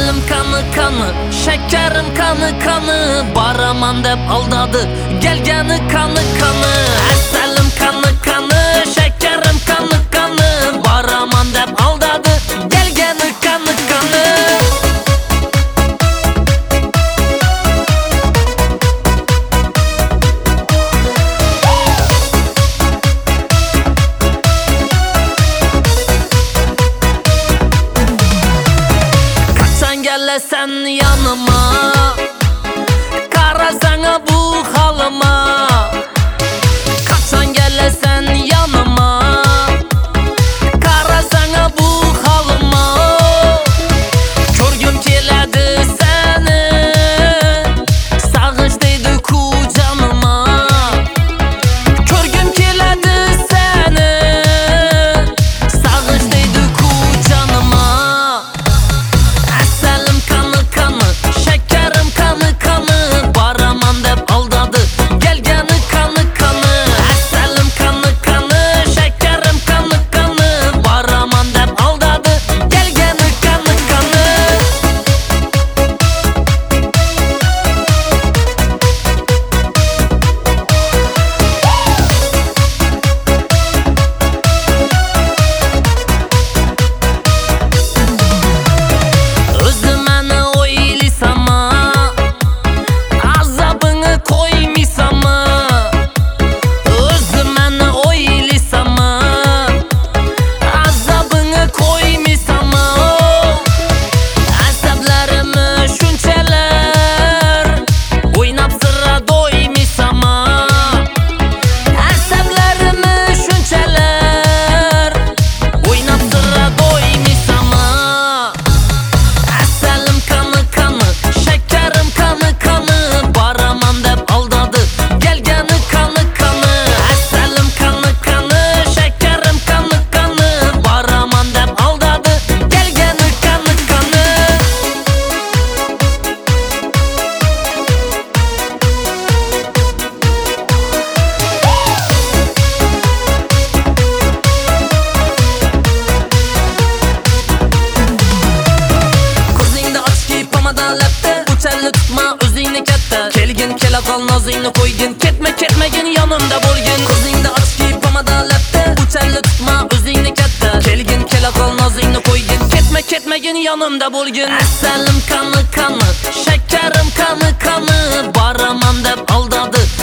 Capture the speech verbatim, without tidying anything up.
Asalim qani qani, shakarim qani qani, baraman deb aldadı, gelgani qani qani. Asalim qani qani, shakarim qani qani, baraman deb aldadı, gelgani qani qani. Sen yanıma, karasana bu halıma. Kaçan gelesen yanıma, karasana bu halıma. Körgüm keledi seni, sağış deydi kucanıma. Körgüm keledi seni, sağış deydi kucanıma. Asalim qani qani, shakarim qani qani, baraman deb aldadı, gelgani qani qani. Asalim qani qani, shakarim qani qani, baraman deb aldadı, gelgani qani qani. Özümeni oylisama, azabını koymisama. Özümeni oylisama, azabını koymisama. Asablarımı şunçalar, oynap sıra doymisama. Asablarımı şunçalar, oynap sıra doymisama. Asalim qani qani, shakarim qani qani, baraman deb aldadı, gelgani qani qani. Asalim qani qani, shakarim qani qani, baraman deb aldadı, gelgani qani qani. Ko'zingni ochki pomada labda, o'challi tutma o'zingni katta. Kelgin kela qol nozingni qo'ygin, ketma ketmagin yonimda bo'lgin. Ko'zingni ochki pomada labda, o'challi tutma o'zingni katta. Kelgin kela qol nozingni qo'ygin, ketma ketmagin yonimda bo'lgin. Asalim qani qani, shakarim qani qani, baraman deb aldadı,